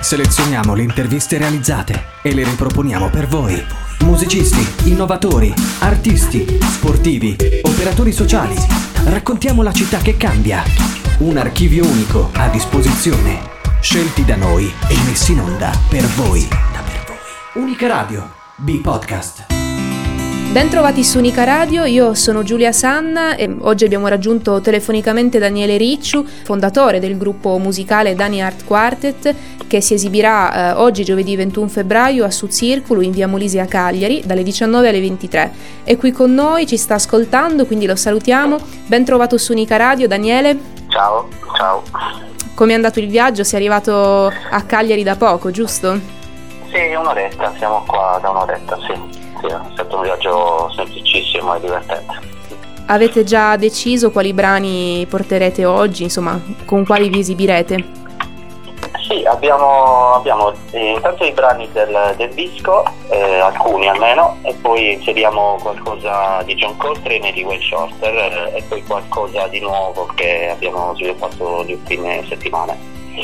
Selezioniamo le interviste realizzate e le riproponiamo per voi. Musicisti, innovatori, artisti, sportivi, operatori sociali. Raccontiamo la città che cambia. Un archivio unico a disposizione. Scelti da noi e messi in onda per voi. Unica Radio, B-Podcast. Bentrovati su Unica Radio, io sono Giulia Sanna e oggi abbiamo raggiunto telefonicamente Daniele Ricciu, fondatore del gruppo musicale Dani Art Quartet, che si esibirà oggi giovedì 21 febbraio a Sud Circolo in via Molise a Cagliari dalle 19 alle 23. È qui con noi, ci sta ascoltando, quindi lo salutiamo. Ben trovato su Unica Radio, Daniele. Ciao. Come è andato il viaggio? Sei arrivato a Cagliari da poco, giusto? Sì, un'oretta, siamo qua da un'oretta, sì. È stato un viaggio semplicissimo e divertente. Avete già deciso quali brani porterete oggi, insomma, con quali vi esibirete? Sì, abbiamo intanto i brani del disco, alcuni almeno, e poi inseriamo qualcosa di John Coltrane e di Wayne Shorter, e poi qualcosa di nuovo che abbiamo sviluppato le ultime settimane.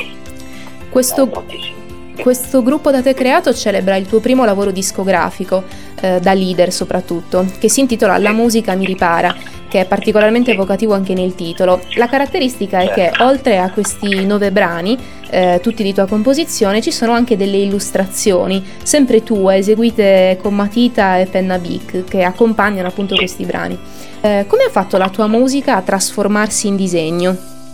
Questo gruppo da te creato celebra il tuo primo lavoro discografico, da leader soprattutto, che si intitola La musica mi ripara, che è particolarmente evocativo anche nel titolo. La caratteristica è che oltre a questi 9 brani, tutti di tua composizione, ci sono anche delle illustrazioni, sempre tue, eseguite con matita e penna Bic, che accompagnano appunto questi brani. Come ha fatto la tua musica a trasformarsi in disegno?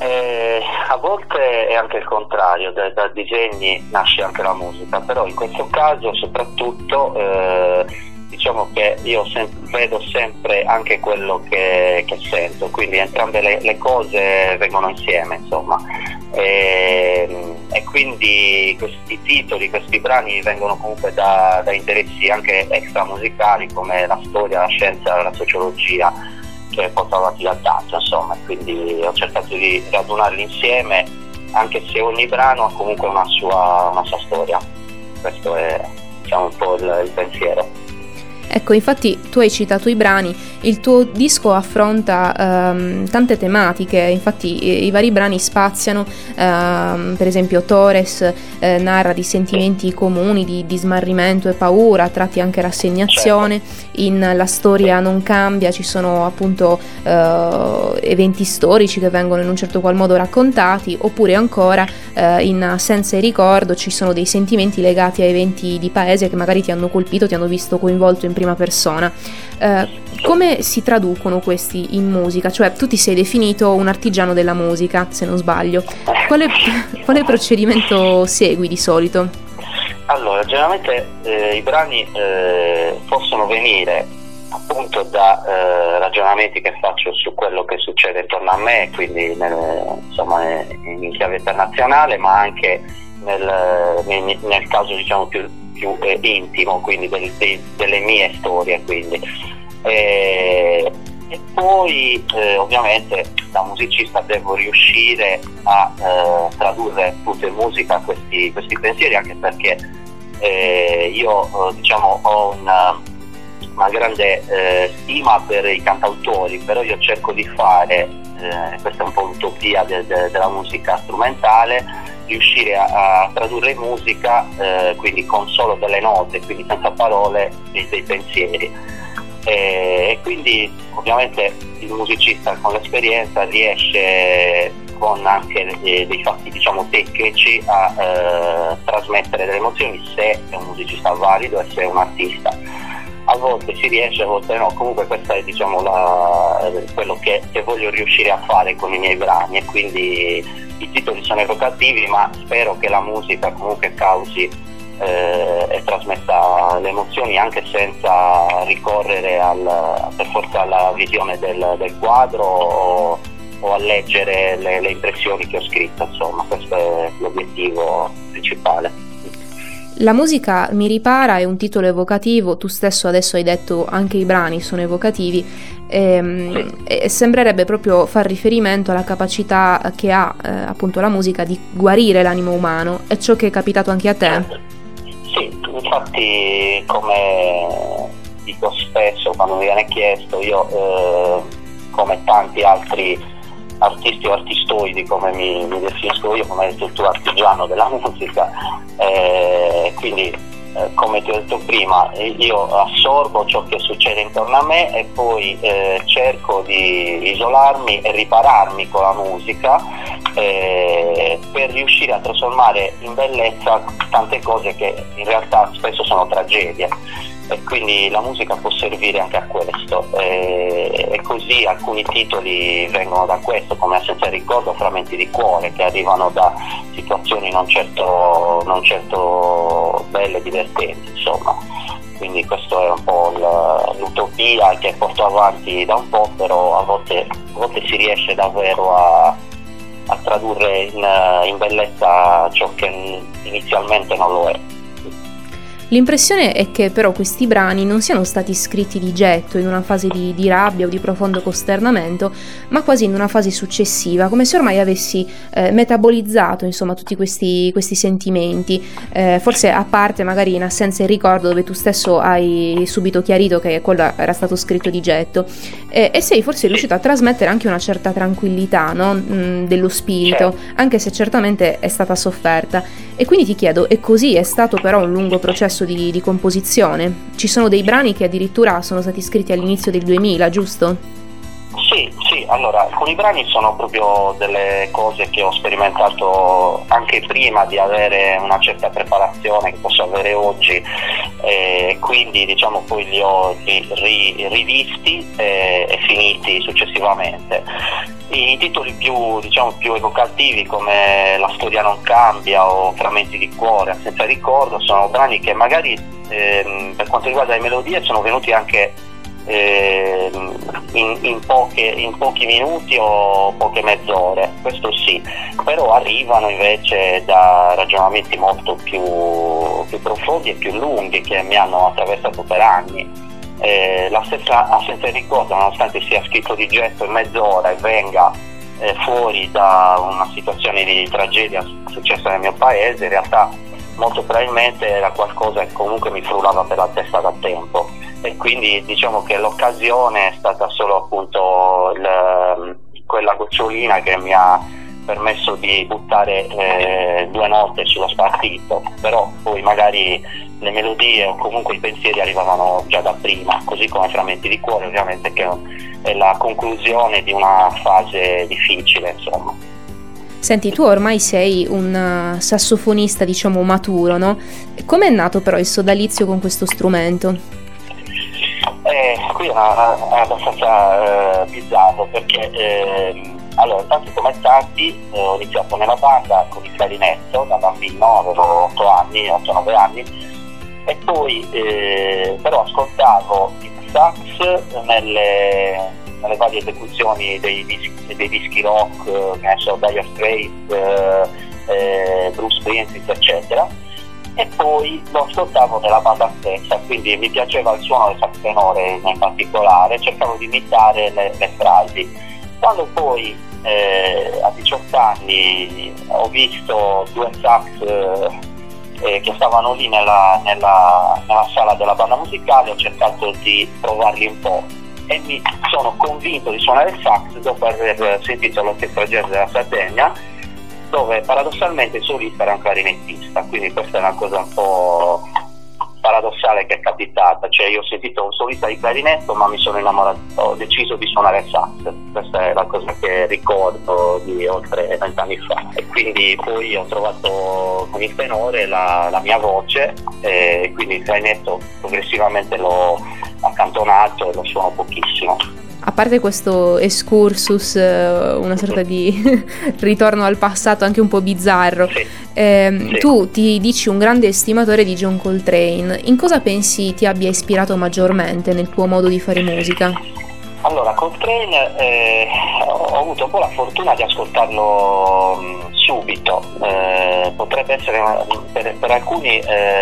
A volte è anche il contrario, da disegni nasce anche la musica, però in questo caso soprattutto diciamo che io vedo sempre anche quello che sento, quindi entrambe le cose vengono insieme, insomma, e quindi questi titoli, questi brani vengono comunque da interessi anche extramusicali come la storia, la scienza, la sociologia, che portano avanti dal danza, insomma, quindi ho cercato di radunarli insieme, anche se ogni brano ha comunque una sua storia. Questo è, diciamo, un po' il pensiero. Ecco, infatti tu hai citato i brani, il tuo disco affronta tante tematiche, infatti i vari brani spaziano, per esempio Torres narra di sentimenti comuni, di smarrimento e paura, a tratti anche rassegnazione, in La storia non cambia ci sono appunto eventi storici che vengono in un certo qual modo raccontati, oppure ancora in Assenza e ricordo ci sono dei sentimenti legati a eventi di paese che magari ti hanno colpito, ti hanno visto coinvolto in prima persona. Come si traducono questi in musica? Cioè, tu ti sei definito un artigiano della musica, se non sbaglio. Quale procedimento segui di solito? Allora, generalmente i brani possono venire appunto da ragionamenti che faccio su quello che succede intorno a me, quindi in chiave internazionale, ma anche nel caso, diciamo, più intimo, quindi delle mie storie, quindi e poi ovviamente da musicista devo riuscire a tradurre appunto in musica questi pensieri, anche perché io diciamo ho una grande stima per i cantautori, però io cerco di fare, questa è un po' l'utopia della musica strumentale, riuscire a tradurre in musica, quindi con solo delle note, quindi senza parole, dei pensieri. E quindi ovviamente il musicista con l'esperienza riesce, con anche dei fatti, diciamo, tecnici, a trasmettere delle emozioni, se è un musicista valido e se è un artista. A volte si riesce, a volte no. Comunque questa è, diciamo, quello che voglio riuscire a fare con i miei brani, e quindi i titoli sono evocativi, ma spero che la musica comunque causi e trasmetta le emozioni, anche senza ricorrere per forza alla visione del quadro o a leggere le impressioni che ho scritto. Insomma, questo è l'obiettivo principale. La musica mi ripara è un titolo evocativo, tu stesso adesso hai detto anche i brani sono evocativi, e sembrerebbe proprio far riferimento alla capacità che ha appunto la musica di guarire l'animo umano. È ciò che è capitato anche a te? Sì, infatti, come dico spesso quando mi viene chiesto, io come tanti altri artisti o artistoidi, come mi definisco io, come hai detto tu, artigiano della musica, quindi come ti ho detto prima, io assorbo ciò che succede intorno a me e poi cerco di isolarmi e ripararmi con la musica per riuscire a trasformare in bellezza tante cose che in realtà spesso sono tragedie, e quindi la musica può servire anche a questo, e così alcuni titoli vengono da questo, come Senza ricordo, Frammenti di cuore, che arrivano da situazioni non certo belle e divertenti, insomma. Quindi questo è un po' l'utopia che porto avanti da un po', però a volte si riesce davvero a tradurre in bellezza ciò che inizialmente non lo è. L'impressione è che però questi brani non siano stati scritti di getto, in una fase di rabbia o di profondo costernamento, ma quasi in una fase successiva, come se ormai avessi metabolizzato, insomma, tutti questi sentimenti, forse a parte magari in Assenza e ricordo, dove tu stesso hai subito chiarito che quello era stato scritto di getto, e sei forse riuscito a trasmettere anche una certa tranquillità, no? Dello spirito, anche se certamente è stata sofferta. E quindi ti chiedo, è così? È stato però un lungo processo di composizione? Ci sono dei brani che addirittura sono stati scritti all'inizio del 2000, giusto? Sì, allora alcuni brani sono proprio delle cose che ho sperimentato anche prima di avere una certa preparazione che posso avere oggi, quindi diciamo poi li ho rivisti e finiti successivamente. I titoli più evocativi, come La storia non cambia o Frammenti di cuore, Senza ricordo, sono brani che magari per quanto riguarda le melodie sono venuti anche in pochi minuti o poche mezz'ore, questo sì, però arrivano invece da ragionamenti molto più profondi e più lunghi che mi hanno attraversato per anni. La stessa Assenza e ricordo, nonostante sia scritto di getto in mezz'ora e venga fuori da una situazione di tragedia successa nel mio paese, in realtà molto probabilmente era qualcosa che comunque mi frullava per la testa da tempo, e quindi diciamo che l'occasione è stata solo appunto quella gocciolina che mi ha permesso di buttare 2 note sullo spartito, però poi magari le melodie o comunque i pensieri arrivavano già da prima, così come Frammenti di cuore, ovviamente, che è la conclusione di una fase difficile, insomma. Senti, tu ormai sei un sassofonista, diciamo, maturo, no? Com'è nato però il sodalizio con questo strumento? Qui è abbastanza bizzarro, perché allora, tanto come tanti ho iniziato nella banda con il clarinetto da bambino, avevo 8-9 anni, e poi però ascoltavo il sax nelle varie esecuzioni dei dischi rock, che ne so, Dire Straits, Bruce Springsteen, eccetera, e poi lo ascoltavo nella banda stessa, quindi mi piaceva il suono del sax tenore in particolare, cercavo di imitare le frasi. Quando poi a 18 anni ho visto 2 sax che stavano lì nella sala della banda musicale, ho cercato di provarli un po' e mi sono convinto di suonare il sax dopo aver sentito l'Orchestra Jazz della Sardegna, dove paradossalmente il solista era un clarinettista, quindi questa è una cosa un po' paradossale che è capitata, cioè io ho sentito un solista di clarinetto ma mi sono innamorato, ho deciso di suonare il sax, questa è la cosa che ricordo di oltre 20 anni fa, e quindi poi ho trovato con il tenore la mia voce, e quindi il clarinetto progressivamente l'ho accantonato e lo suono pochissimo. A parte questo excursus, una sorta di ritorno al passato anche un po' bizzarro, sì. Tu ti dici un grande estimatore di John Coltrane. In cosa pensi ti abbia ispirato maggiormente nel tuo modo di fare musica? Allora, Coltrane ho avuto un po' la fortuna di ascoltarlo subito, potrebbe essere per alcuni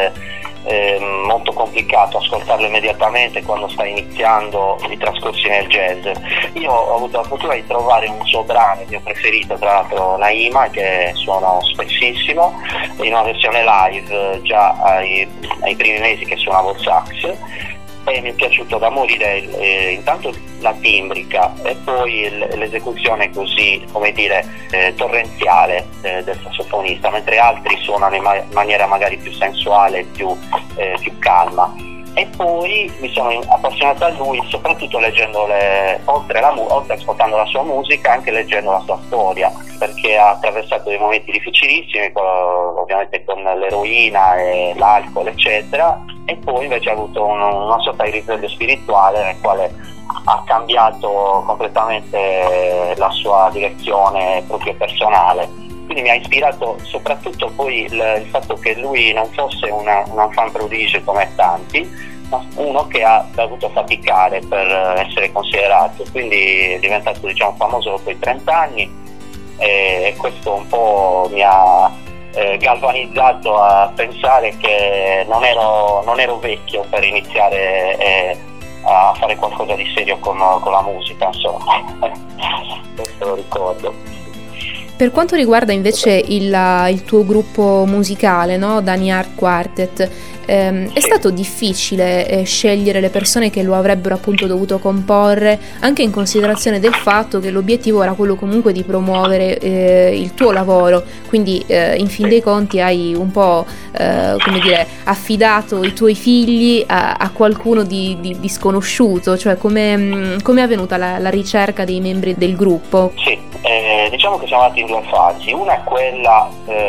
molto complicato ascoltarlo immediatamente quando sta iniziando i trascorsi nel jazz. Io ho avuto la fortuna di trovare un suo brano, il mio preferito, tra l'altro Naima, che suono spessissimo, in una versione live già ai primi mesi che suonavo il sax, e mi è piaciuto da morire intanto la timbrica e poi l'esecuzione così, come dire, torrenziale del sassofonista, mentre altri suonano in maniera magari più sensuale, più calma. E poi mi sono appassionato a lui soprattutto leggendo oltre ascoltando la sua musica, anche leggendo la sua storia, perché ha attraversato dei momenti difficilissimi, ovviamente con l'eroina e l'alcol eccetera, e poi invece ha avuto una sorta di risveglio spirituale nel quale ha cambiato completamente la sua direzione proprio personale. Quindi mi ha ispirato soprattutto poi il fatto che lui non fosse un enfant prodige come tanti, ma uno che ha dovuto faticare per essere considerato, quindi è diventato, diciamo, famoso dopo i 30 anni e questo un po' mi ha galvanizzato a pensare che non ero vecchio per iniziare a fare qualcosa di serio con la musica, insomma. Questo lo ricordo. Per quanto riguarda invece il tuo gruppo musicale, no? Dani Art Quartet, è stato difficile scegliere le persone che lo avrebbero appunto dovuto comporre, anche in considerazione del fatto che l'obiettivo era quello comunque di promuovere il tuo lavoro, quindi in fin dei conti hai un po' come dire, affidato i tuoi figli a qualcuno di sconosciuto, cioè come è avvenuta la ricerca dei membri del gruppo? Sì, diciamo che siamo andati in due fasi. Una è quella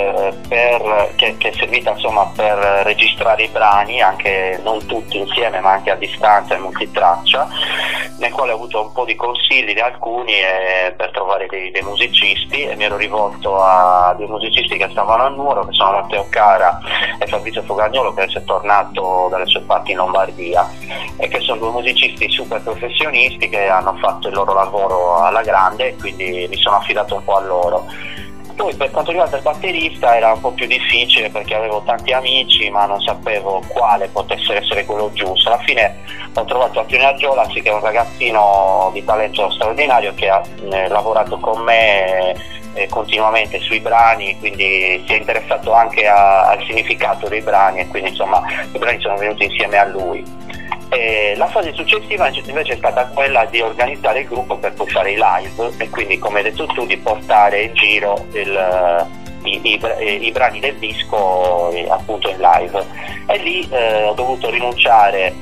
che è servita insomma per registrare i brani, anche non tutti insieme ma anche a distanza e multitraccia, nel quale ho avuto un po' di consigli di alcuni per trovare dei musicisti, e mi ero rivolto a dei musicisti che stavano a Nuoro, che sono Matteo Cara e Fabrizio Fogagnolo, che adesso è tornato dalle sue parti in Lombardia, e che sono due musicisti super professionisti che hanno fatto il loro lavoro alla grande, e quindi mi sono affidato un po' a loro. Poi per quanto riguarda il batterista era un po' più difficile perché avevo tanti amici ma non sapevo quale potesse essere quello giusto. Alla fine ho trovato Antonio Argiolas, che è un ragazzino di talento straordinario che ha lavorato con me continuamente sui brani, quindi si è interessato anche al significato dei brani, e quindi insomma i brani sono venuti insieme a lui. La fase successiva invece è stata quella di organizzare il gruppo per poi fare i live, e quindi, come hai detto tu, di portare in giro i brani del disco appunto in live. E lì ho dovuto rinunciare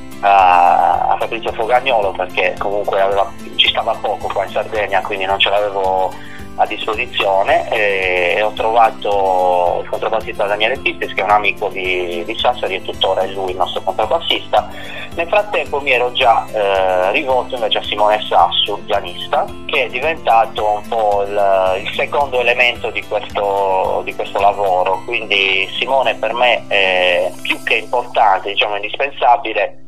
a Fabrizio Fogagnolo perché comunque ci stava poco qua in Sardegna, quindi non ce l'avevo a disposizione, e ho trovato il contrabbassista Daniele Pistis, che è un amico di Sassari e tuttora è lui il nostro contrabbassista. Nel frattempo mi ero già rivolto invece a Simone Sassu, pianista, che è diventato un po' il secondo elemento di questo lavoro. Quindi Simone per me è più che importante, diciamo indispensabile.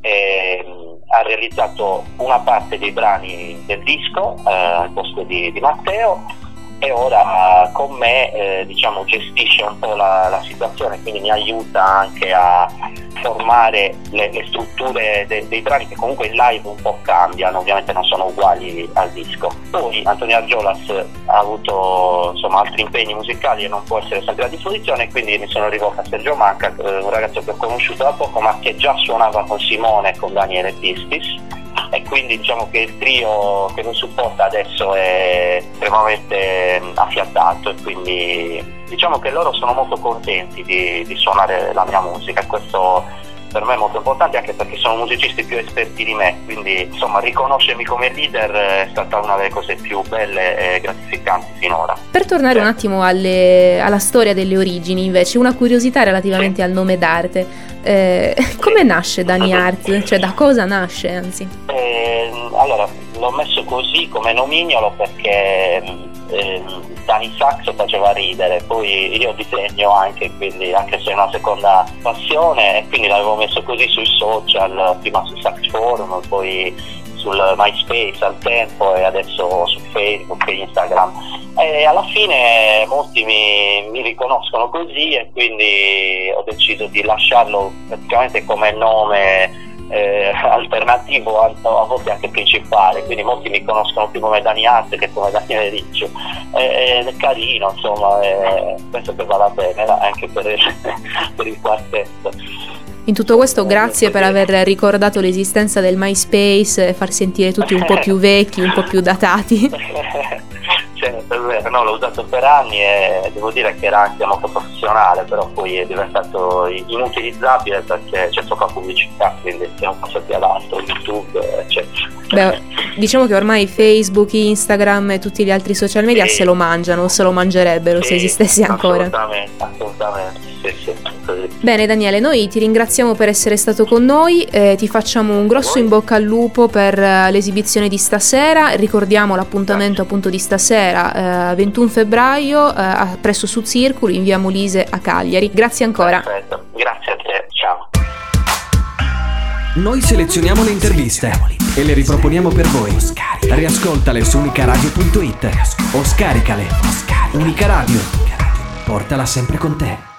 Ha realizzato una parte dei brani del disco al posto di Matteo, e ora con me diciamo gestisce un po' la situazione, quindi mi aiuta anche a formare le strutture dei brani, che comunque in live un po' cambiano, ovviamente non sono uguali al disco. Poi Antonio Argiolas ha avuto insomma altri impegni musicali e non può essere sempre a disposizione, quindi mi sono rivolto a Sergio Manca, un ragazzo che ho conosciuto da poco ma che già suonava con Simone e con Daniele Pistis, e quindi diciamo che il trio che mi supporta adesso è estremamente affiatato, e quindi diciamo che loro sono molto contenti di suonare la mia musica, e questo per me è molto importante, anche perché sono musicisti più esperti di me, quindi insomma riconoscermi come leader è stata una delle cose più belle e gratificanti finora. Per tornare un attimo alla storia delle origini, invece, una curiosità relativamente al nome d'arte. Come nasce Dani Art? Cioè, da cosa nasce, anzi? Allora, l'ho messo così come nomignolo perché Dani Sax faceva ridere, poi io disegno anche, quindi anche se è una seconda passione, e quindi l'avevo messo così sui social, prima su Sax Forum, poi sul MySpace al tempo, e adesso su Facebook e Instagram. E alla fine molti mi riconoscono così, e quindi ho deciso di lasciarlo praticamente come nome alternativo, a volte anche principale, quindi molti mi conoscono più come Dani Art che come Daniele Riccio, ed è carino, insomma, penso che vada bene anche per il quartetto. In tutto questo grazie per aver ricordato l'esistenza del MySpace e far sentire tutti un po' più vecchi, un po' più datati. È vero, no, l'ho usato per anni e devo dire che era anche molto professionale, però poi è diventato inutilizzabile perché c'è troppa pubblicità, quindi siamo passati ad altro, YouTube, eccetera. Beh, diciamo che ormai Facebook, Instagram e tutti gli altri social media se lo mangiano, se lo mangerebbero se esistesse ancora. Assolutamente, sì, così. Bene Daniele, noi ti ringraziamo per essere stato con noi, ti facciamo un grosso in bocca al lupo per l'esibizione di stasera, ricordiamo l'appuntamento appunto di stasera, 21 febbraio, presso Sud Circolo in via Molise a Cagliari. Grazie ancora. Perfetto, grazie a te, ciao. Noi selezioniamo le interviste e le riproponiamo per voi. Riascoltale su unicaradio.it o scaricale. Unica Radio, portala sempre con te.